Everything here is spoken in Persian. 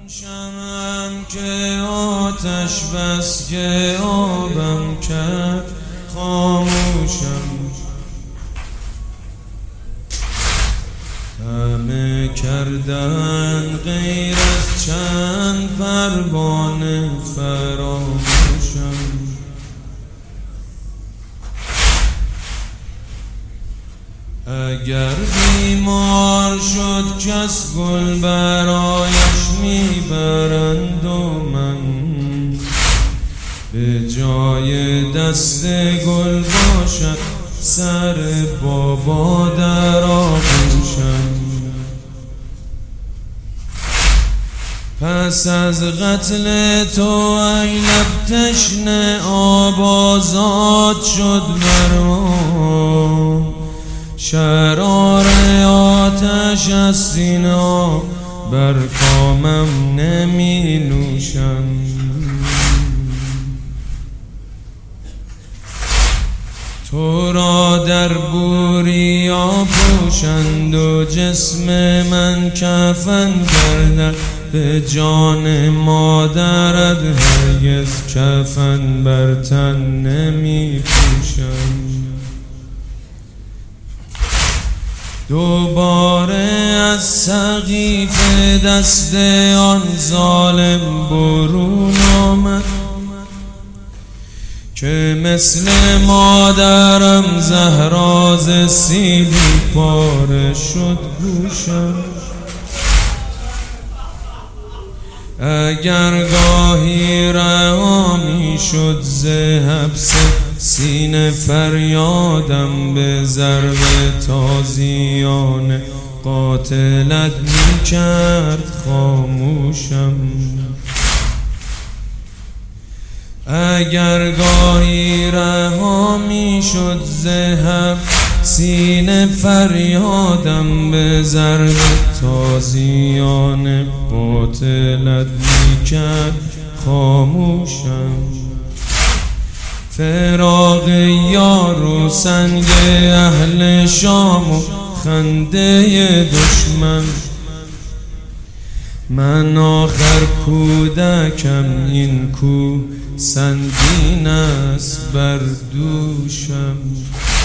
شمعم که آتش بس که آبم کرد خاموشم، همه کردن غیر از چند پروانه فراموشم. اگر بیمار شد کس گل برایش میبرند و من به جای دست گل باشد سر بابا در آغوشم. پس از قتل تو ای لب تشنه آب آزاد شد مرا، شرار آتش از سینه بر کامم نمی نوشم. تو را در بوریا پوشند و جسم من کفن کردند، به جان مادرت هرگز کفن بر تن نمی پوشم. دوباره از سقیف دست آن ظالم برون آمد که مثل مادرم زهرا ز سیلی پاره شد گوشم. اگر گاهی رها می شد ز حبس سینه فریادم، به ضرب تازیانه قاتلت می کرد خاموشم. اگر گاهی رها می شد ز حبس سینه فریادم، به ضرب تازیانه قاتلت می کرد خاموشم. فراق یار و سنگ اهل شام و خنده دشمن، من آخر کودکم این کو سنگین است بر دوشم.